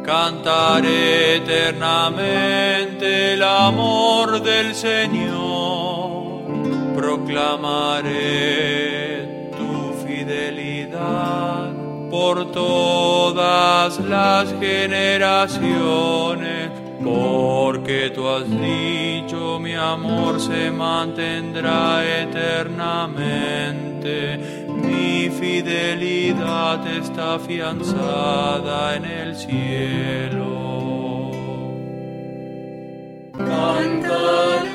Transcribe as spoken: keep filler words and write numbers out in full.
Cantaré eternamente el amor del Señor, proclamaré tu fidelidad por todas las generaciones, porque tú has dicho, mi amor se mantendrá eternamente. Mi fidelidad está afianzada en el cielo. Cantaré